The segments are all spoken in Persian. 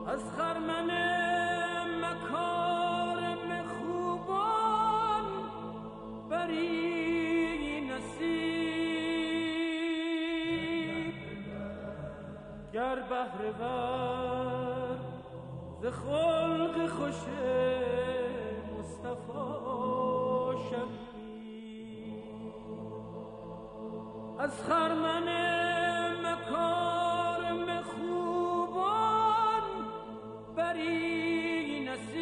از خرمن مکارم خوبان بری نصیب، گر بهره ور ز خلق خوش مصطفی شوی. از خرمن مکارم خوبان بری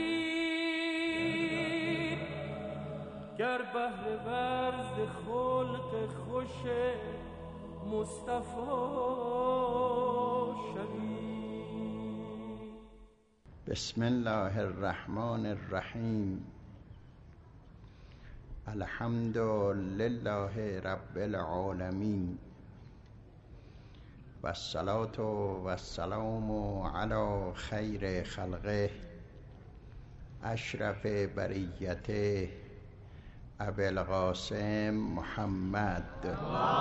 نصیب، گر بهره ور ز خلق خوش مصطفی شوی. بسم الله الرحمن الرحیم. الحمد لله رب العالمین و الصلاة و السلام علی خیر خلقه اشرف بریته ابی القاسم محمد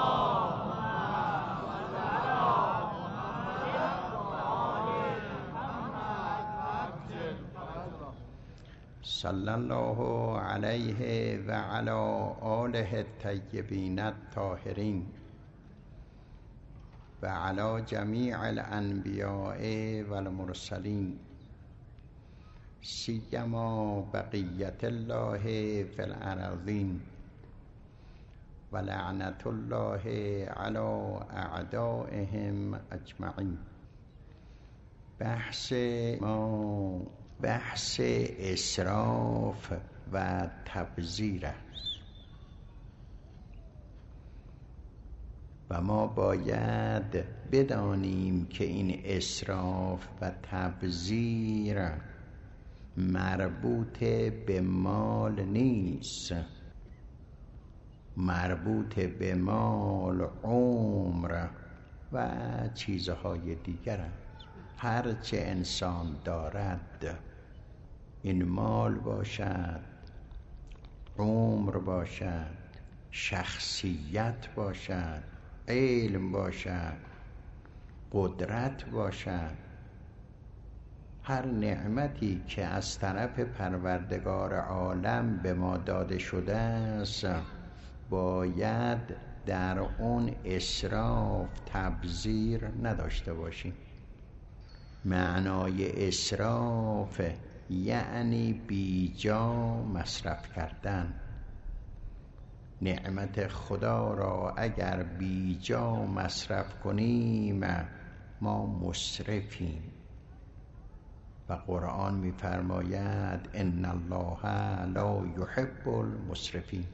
صلی الله علیه و علی آله الطیبین الطاهرین و علی جمیع الانبیاء و المرسلین، سیما بقیت الله فی الارضین و لعنت الله علی اعدائهم اجمعین. بحث اسراف و تبذیر است و ما باید بدانیم که این اسراف و تبذیر مربوط به مال نیست، مربوط به مال، عمر و چیزهای دیگر است. هرچه انسان دارد، این مال باشد، عمر باشد، شخصیت باشد، علم باشد، قدرت باشد، هر نعمتی که از طرف پروردگار عالم به ما داده شده است باید در اون اسراف تبذیر نداشته باشیم. معنای اسراف یعنی بیجا مصرف کردن. نعمت خدا را اگر بیجا مصرف کنیم ما مسرفیم و قرآن می‌فرماید ان الله لا یحب المسرفین.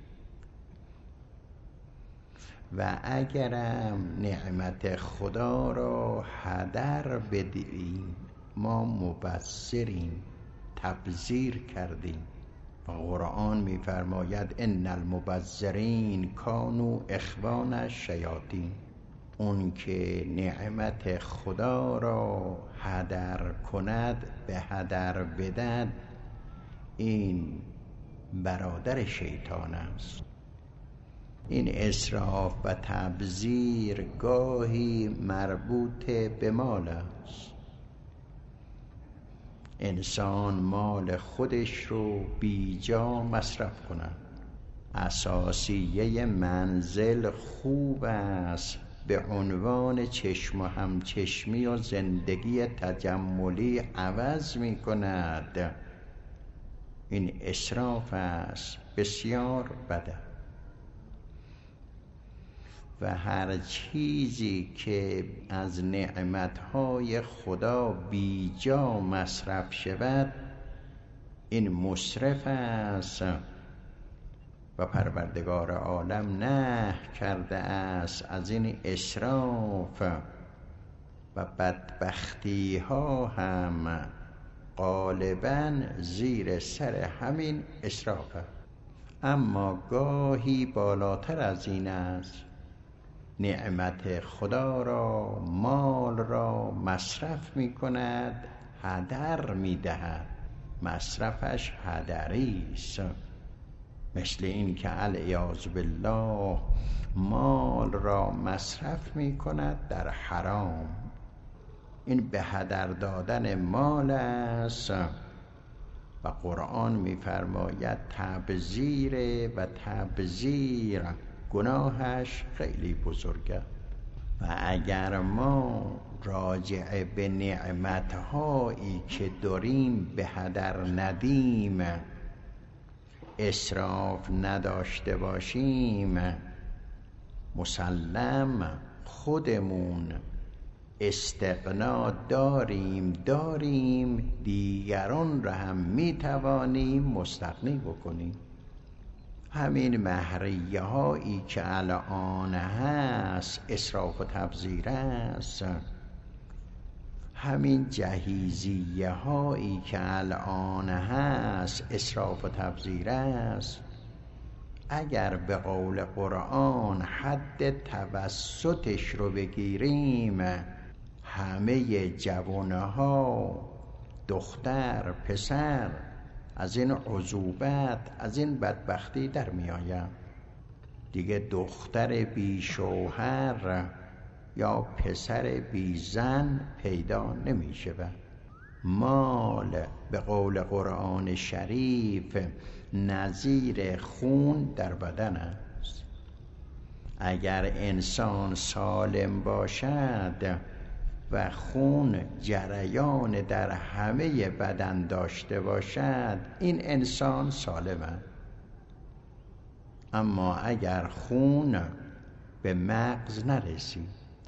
و اگرم نعمت خدا را هدر بدهیم ما مبذریم، تبذیر کردیم و قرآن می‌فرماید ان المبذرین کانوا اخوان الشیاطین. اون که نعمت خدا را هدر کند، به هدر بدهد، این برادر شیطان است. این اسراف و تبذیر گاهی مربوط به مال است. انسان مال خودش رو بیجا مصرف کند. اساسیه منزل خوب است به عنوان چشم و همچشمی و زندگی تجملی عوض می کند. این اسراف است، بسیار بده. و هر چیزی که از نعمتهای خدا بیجا مصرف شود این مسرف است و پروردگار عالم نهی کرده است از این اسراف و بدبختی ها هم غالباً زیر سر همین اسراف است. اما گاهی بالاتر از این است. نعمت خدا را، مال را مصرف می کند، هدر می دهد، مصرفش هدری است. مثل این که العیاذ بالله مال را مصرف می کند در حرام. این به هدر دادن مال است و قرآن می‌فرماید تبذیر و تبذیر گناهش خیلی بزرگه. و اگر ما راجع به نعمت‌هایی که داریم به هدر ندیم، اسراف نداشته باشیم، مسلم خودمون استغنا داریم دیگران را هم میتوانیم مستغنی بکنیم. همین مهریه هایی که الان هست اسراف و تبذیر است، همین جهیزیه هایی که الان هست اسراف و تبذیر است. اگر به قول قرآن حد توسطش رو بگیریم، همه جوانها، دختر، پسر از این عذوبت، از این بدبختی در می آید. دیگه دختر بی شوهر یا پسر بی زن پیدا نمی شود. مال به قول قرآن شریف نظیر خون در بدن است. اگر انسان سالم باشد و خون جریان در همه بدن داشته باشد، این انسان سالمه. اما اگر خون به مغز نرسید،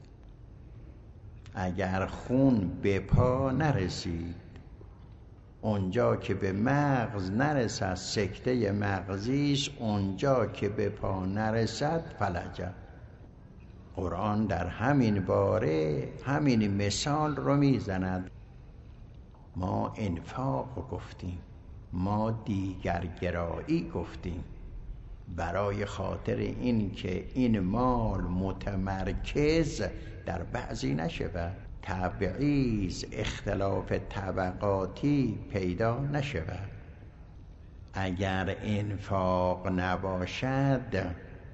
اگر خون به پا نرسید، اونجا که به مغز نرسد سکته مغزیست، اونجا که به پا نرسد فلجه. قرآن در همین باره همین مثال رو میزند. ما انفاق گفتیم، ما دیگرگرایی گفتیم، برای خاطر این که این مال متمرکز در بعضی نشود، تبعیض، اختلاف طبقاتی پیدا نشود. اگر انفاق نباشد،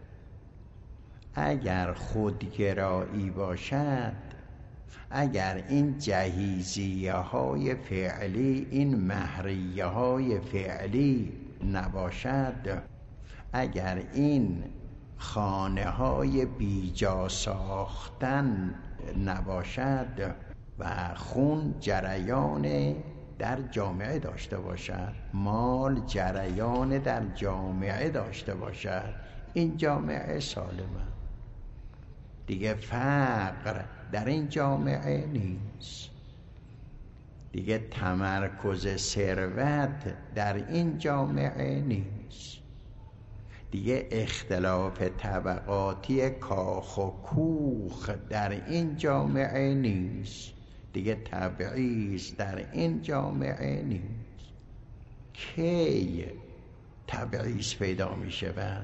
اگر خودگرایی باشد، اگر این جهیزیه های فعلی، این مهریه های فعلی نباشد، اگر این خانه های بیجا ساختن نباشد و خون جریان در جامعه داشته باشد، مال جریان در جامعه داشته باشد، این جامعه سالمه. دیگه فقر در این جامعه نیست، دیگه تمرکز ثروت در این جامعه نیست، دیگه اختلاف طبقاتی کاخ و کوخ در این جامعه نیست، دیگه تبعیض در این جامعه نیست. کی تبعیض پیدا می شود؟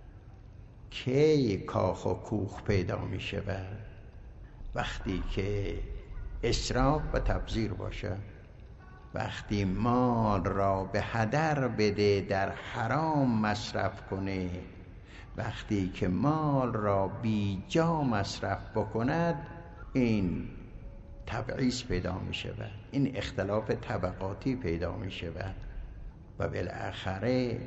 کی کاخ و کوخ پیدا می شود؟ وقتی که اسراف و تبذیر باشه، وقتی مال را به هدر بده، در حرام مصرف کنه، وقتی که مال را بی جا مصرف بکند، این تبعیض پیدا می شود، این اختلاف طبقاتی پیدا می شود و بالاخره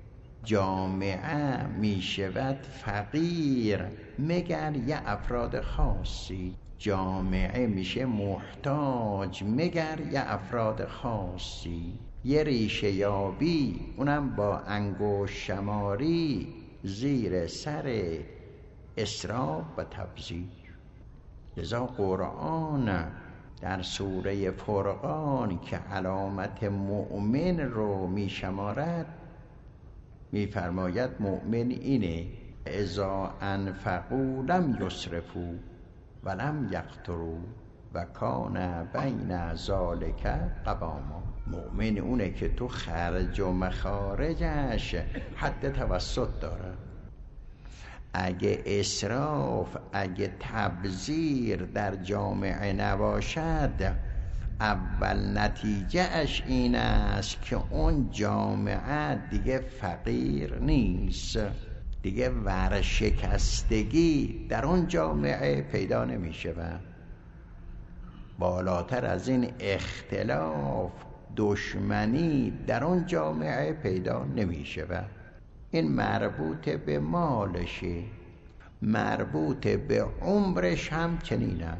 جامعه می شود فقیر مگر یه افراد خاصی، جامعه میشه محتاج مگر یه افراد خاصی. یه ریشه یابی، اونم با انگشت شماری، زیر سر اسراف و تبذیر. لذا قرآن در سوره فرقان که علامت مؤمن رو میشمارد، میفرماید مؤمن اینه: اذا انفقوا لم یسرفوا ولم یقتروا و کان بین ذلک قواما. مؤمن اونه که تو خرج و مخارجش حد توسط داره. اگه اسراف، اگه تبذیر در جامعه نباشد، اول نتیجه اش این است که اون جامعه دیگه فقیر نیست، دیگه ورشکستگی در اون جامعه پیدا نمی شود. بالاتر از این اختلاف، دشمنی در اون جامعه پیدا نمیشه. و این مربوط به مالشه، مربوط به عمرش هم چنینه.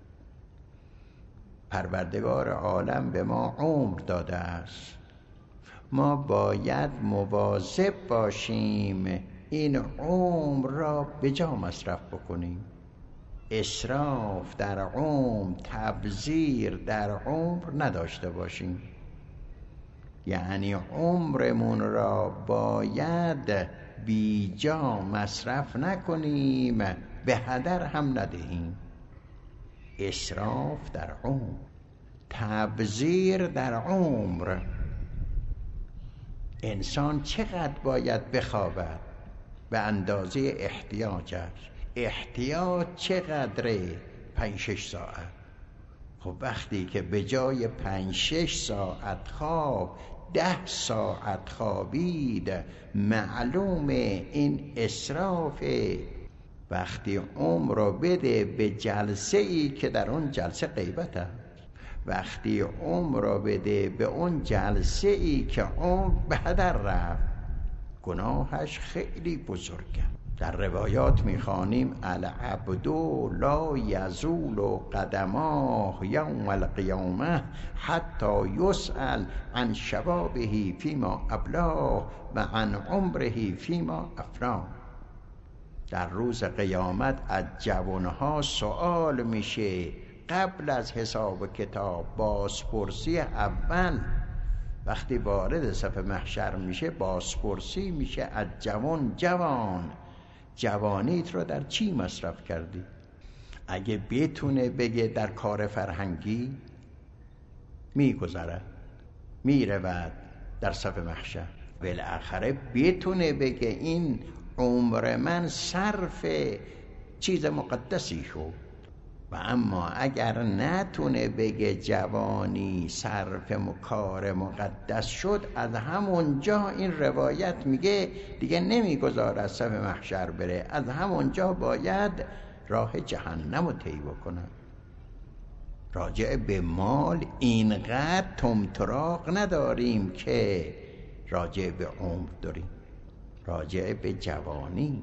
پروردگار عالم به ما عمر داده است، ما باید مواظب باشیم این عمر را به جا مصرف بکنیم. اسراف در عمر، تبذیر در عمر نداشته باشیم. یعنی عمرمون را باید بی جا مصرف نکنیم، به هدر هم ندهیم. اسراف در عمر، تبذیر در عمر. انسان چقدر باید بخوابد؟ به اندازه احتیاجش. احتیاج چقدره؟ 5-6 ساعت. خب وقتی که به جای 5-6 ساعت خواب 10 ساعت خوابید، معلومه این اسرافه. وقتی عمر رو بده به جلسه ای که در اون جلسه غیبت هست، وقتی عمر رو بده به اون جلسه ای که عمر به هدر رفت، گناهش خیلی بزرگه. در روایات میخوانیم العبد لا یزول قدماه یوم القیامه حتی یسأل عن شبابه فیما ابلاه و عن عمره فیما افناه. در روز قیامت از جوانها سؤال میشه. قبل از حساب کتاب، بازپرسی اول وقتی وارد صف محشر میشه، بازپرسی میشه از جوان، جوانیت رو در چی مصرف کردی؟ اگه بتونه بگه در کار فرهنگی، میگذره، میرود در صف محشر. بالاخره بتونه بگه این عمر من صرف چیز مقدسی شد. و اما اگر نتونه بگه جوانی صرف کار مقدس شد، از همونجا این روایت میگه دیگه نمیگذاره از صف محشر بره، از همونجا باید راه جهنم رو طی بکنه. راجع به مال اینقدر طمطراق نداریم که راجع به عمر داریم، راجع به جوانی.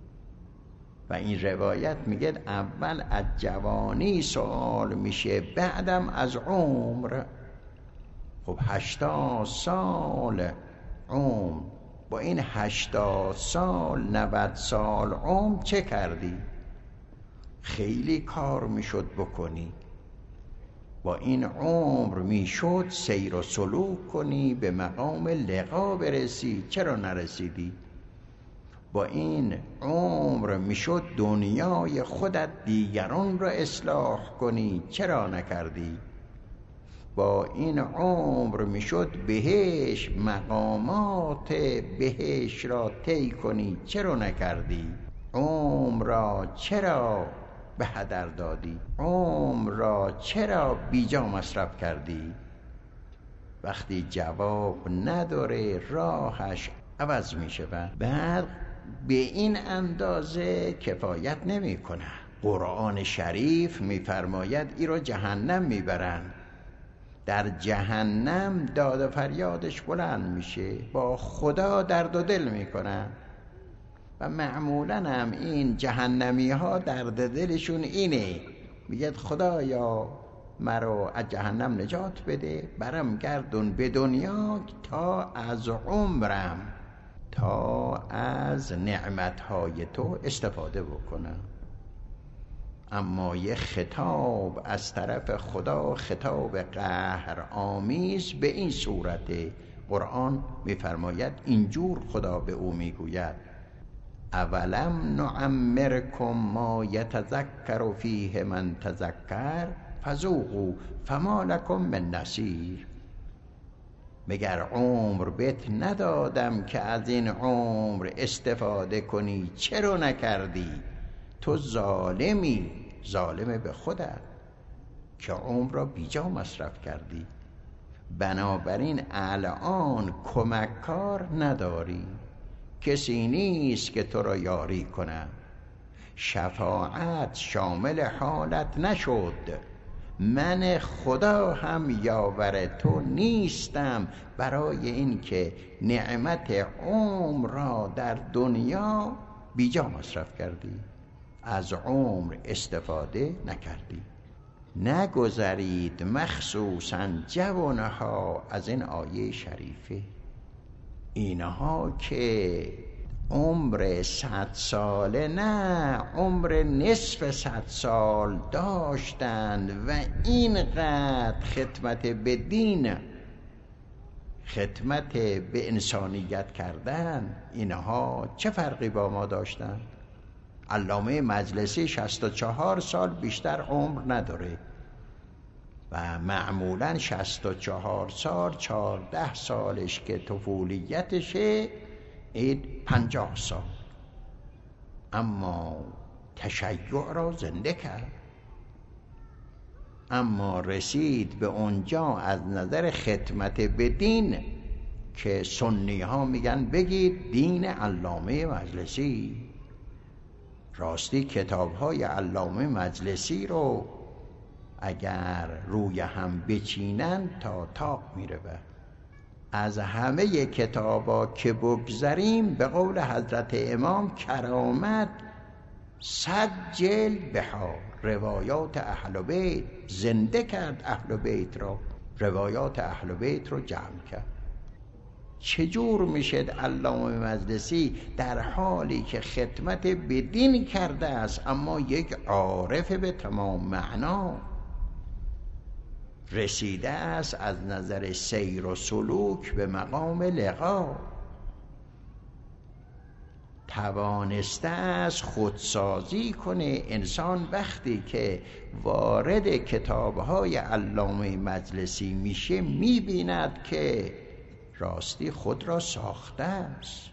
و این روایت میگه اول از جوانی سوال میشه، بعدم از عمر. خب 80 سال عمر، با این 80 سال 90 سال عمر چه کردی؟ خیلی کار میشد بکنی. با این عمر میشد سیر و سلوک کنی، به مقام لقا برسی، چرا نرسیدی؟ با این عمر میشد دنیای خودت دیگران را اصلاح کنی، چرا نکردی؟ با این عمر میشد بهش، مقامات بهش را طی کنی، چرا نکردی؟ عمر را چرا به هدر دادی؟ عمر را چرا بیجا مصرف کردی؟ وقتی جواب نداره، راهش عوض میشه. بعد به این اندازه کفایت نمیکنه. قرآن شریف میفرماید ای رو جهنم میبرن، در جهنم داد و فریادش بلند میشه، با خدا درد و دل میکنن. و معمولا هم این جهنمی ها درد دلشون اینه، میگه خدایا مرا از جهنم نجات بده، برم گردون به دنیا تا از عمرم، تا از نعمتهای تو استفاده بکنم. اما یه خطاب از طرف خدا، خطاب قهر آمیز به این صورت. قرآن میفرماید اینجور خدا به او میگوید اولم نعمرکم ما یتذکر فیه من تذکر فذوقوا فما لکم من نصیر. مگر عمر بهت ندادم که از این عمر استفاده کنی، چرا نکردی؟ تو ظالمی، ظالم به خودت که عمر را بیجا مصرف کردی. بنابراین الان کمککار نداری، کسی نیست که تو را یاری کنه. شفاعت شامل حالت نشد، من خدا هم یاور تو نیستم، برای اینکه نعمت عمر را در دنیا بیجا مصرف کردی، از عمر استفاده نکردی. نگذرید مخصوصاً جوانها از این آیه شریفه. اینها که عمر 100 ساله نه، عمر نصف 100 سال داشتند و اینقدر خدمت به دین، خدمت به انسانیت کردن، اینها چه فرقی با ما داشتند؟ علامه مجلسی 64 سال بیشتر عمر نداره و معمولاً 64 سال 14 سالش که طفولیتشه، این 50 سال، اما تشیع را زنده کرد. اما رسید به اونجا از نظر خدمت به دین که سنی ها میگن بگید دین علامه مجلسی. راستی کتاب های علامه مجلسی رو اگر روی هم بچینن تا تاق میره. از همه کتابا که بگذریم، به قول حضرت امام کرامت 100 جلد بها، روایات اهل بیت زنده کرد، اهل بیت را، روایات اهل بیت رو جمع کرد. چجور میشد علامه مجلسی در حالی که خدمت به دین کرده است اما یک عارف به تمام معنا رسیده است، از نظر سیر و سلوک به مقام لقا توانسته است خودسازی کنه؟ انسان وقتی که وارد کتاب‌های علامه مجلسی میشه میبیند که راستی خود را ساخته است.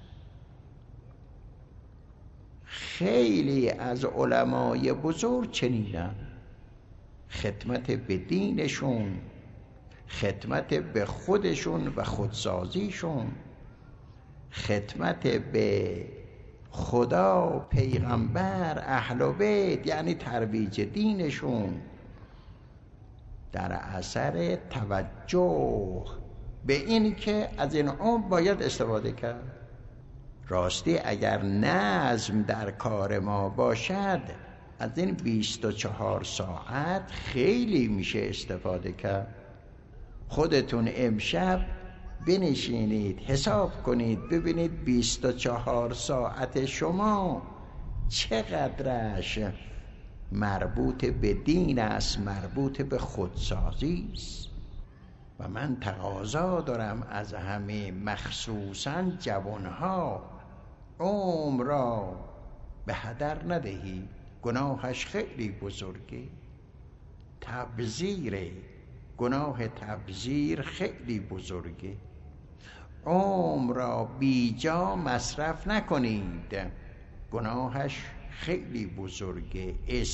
خیلی از علمای بزرگ چنینن، خدمت به دینشون، خدمت به خودشون و خودسازیشون، خدمت به خدا، پیغمبر، اهل بیت، یعنی ترویج دینشون، در اثر توجه به این که از این عمر باید استفاده کرد. راستی اگر نظم در کار ما باشد، از این 24 ساعت خیلی میشه استفاده کرد. خودتون امشب بنشینید حساب کنید ببینید 24 ساعت شما چقدرش مربوط به دین است، مربوط به خودسازی است. و من تقاضا دارم از همه، مخصوصاً جوانها، عمر را به هدر ندهید، گناهش خیلی بزرگه. تبذیره، گناه تبذیر خیلی بزرگه. عمر را بیجا مصرف نکنید، گناهش خیلی بزرگه.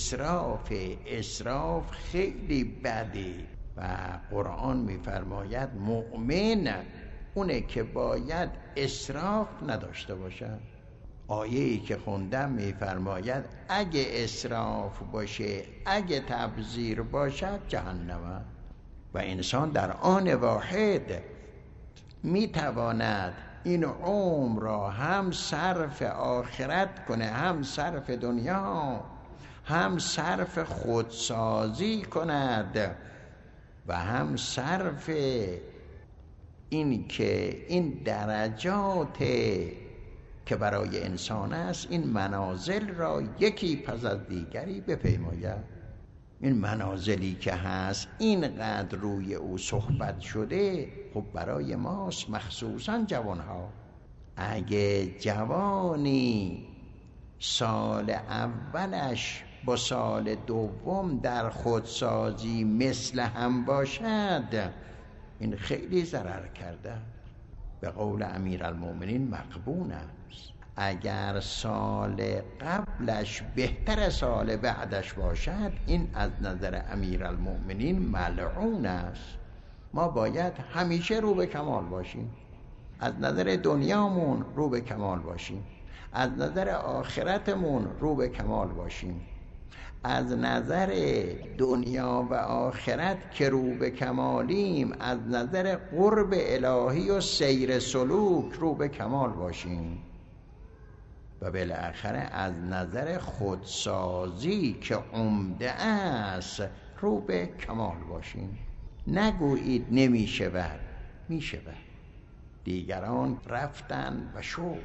اسراف خیلی بده و قرآن میفرماید مؤمن اونه که باید اسراف نداشته باشد. آیه‌ای که خوندم میفرماید اگه اسراف باشه، اگه تبذیر باشد، جهنم. و انسان در آن واحد میتواند این عمر را هم صرف آخرت کنه، هم صرف دنیا، هم صرف خودسازی کند و هم صرف این که این درجات که برای انسان است، این منازل را یکی پس از دیگری بپیماید. این منازلی که هست اینقدر روی او صحبت شده، خب برای ماست، مخصوصا جوانها. اگه جوانی سال اولش با سال دوم در خودسازی مثل هم باشد، این خیلی ضرر کرده. به قول امیرالمومنین مغبون است. اگر سال قبلش بهتر سال بعدش باشد، این از نظر امیرالمومنین ملعون است. ما باید همیشه رو به کمال باشیم، از نظر دنیامون رو به کمال باشیم، از نظر آخرتمون رو به کمال باشیم. از نظر دنیا و آخرت که رو به کمالیم، از نظر قرب الهی و سیر سلوک رو به کمال باشیم و بالاخره از نظر خودسازی که عمده است رو به کمال باشیم. نگویید نمی شود، می شود. دیگران رفتن و شد.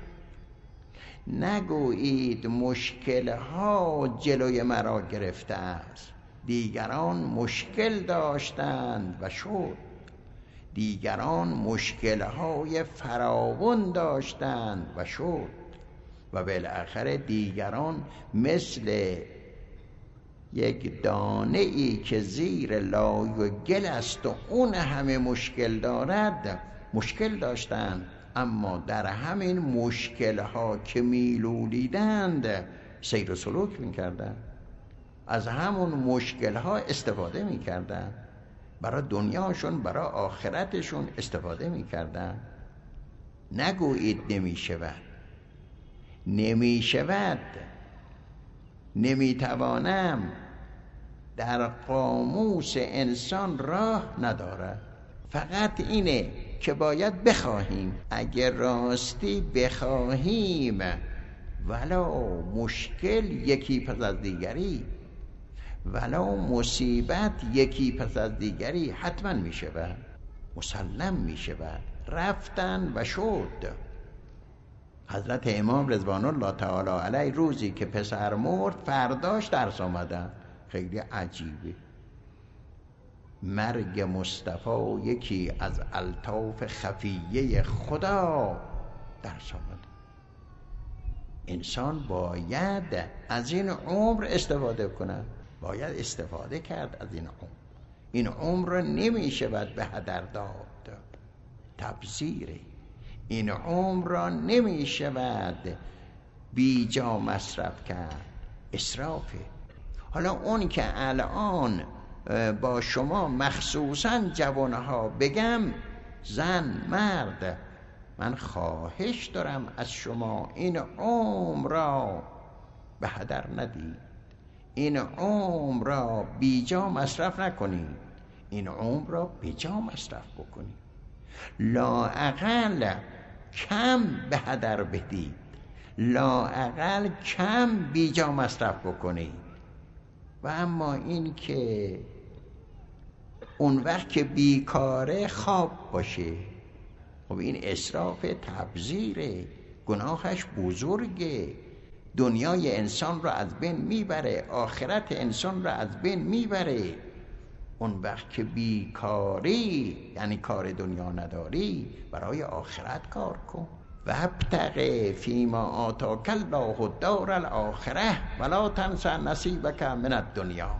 نگویید مشکل‌ها جلوی مرا گرفته است. دیگران مشکل داشتند و شد. دیگران مشکل‌های فراوان داشتند و شد. و بالاخره دیگران مثل یک دانه ای که زیر لای و گل است و اون همه مشکل دارد، مشکل داشتند، اما در همین مشکل‌ها که میلولیدند سیر و سلوک می‌کردند، از همون مشکل‌ها استفاده می‌کردند، برای دنیاشون، برای آخرتشون استفاده می‌کردند. نگویید نمی‌شود، نمی‌شود، نمی‌توانم، در قاموس انسان راه ندارد. فقط اینه که باید بخواهیم. اگر راستی بخواهیم، ولو مشکل یکی پس از دیگری، ولو مصیبت یکی پس از دیگری حتما می شود، مسلم می شود. رفتن و شد. حضرت امام رضوان الله تعالی علیه روزی که پسر مرد، فرداش درس آمدن. خیلی عجیبه. مرگ مصطفی یکی از الطاف خفیه خدا درس آمد. انسان باید از این عمر استفاده کنه، باید استفاده کرد از این عمر. این عمر را نمی شود به هدر داد، تبذیره. این عمر را نمی شود بی جا مصرف کرد، اسرافه. حالا اون که الان با شما مخصوصا جوانها بگم، زن مرد، من خواهش دارم از شما این عمر را به هدر ندید، این عمر را بی جا مصرف نکنید، این عمر را به جا مصرف بکنید. لااقل کم به هدر بدید، لااقل کم بی جا مصرف بکنید. و اما این که اون وقت که بیکاره خواب باشه، خب این اسراف، تبذیره، گناهش بزرگه، دنیای انسان را از بین میبره، آخرت انسان را از بین میبره. اون وقت که بیکاری، یعنی کار دنیا نداری، برای آخرت کار کن. و ابتغ فیما آتاک الله الدار الاخره ولا تنس نصیبک من الدنیا.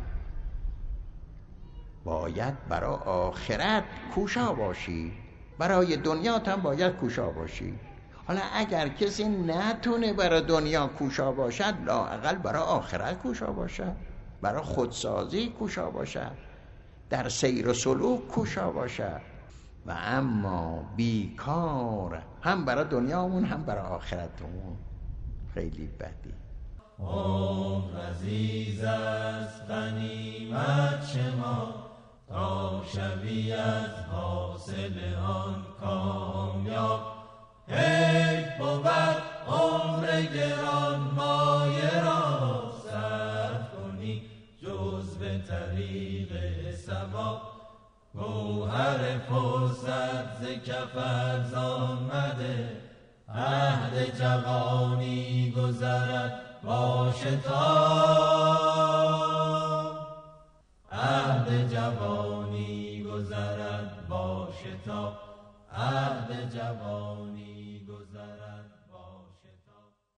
باید برای آخرت کوشا باشی، برای دنیا هم باید کوشا باشی. حالا اگر کسی نتونه برای دنیا کوشا باشد، لااقل برای آخرت کوشا باشد، برای خودسازی کوشا باشد، در سیر و سلوک کوشا باشد. و اما بیکار، هم برای دنیامون هم برای آخرتمون، خیلی بدی. عمر عزیز است، غنیمت شما، تا شوی از حاصل آن کامیاب. حیف بود عمر گرانمایه را صرف کنی جز به طریق ثواب. گوهر فرصت ز کف ارزان مده، عهد جوانی گذرد با شتاب. عهد جوانی گذرد با شتاب، عهد جوانی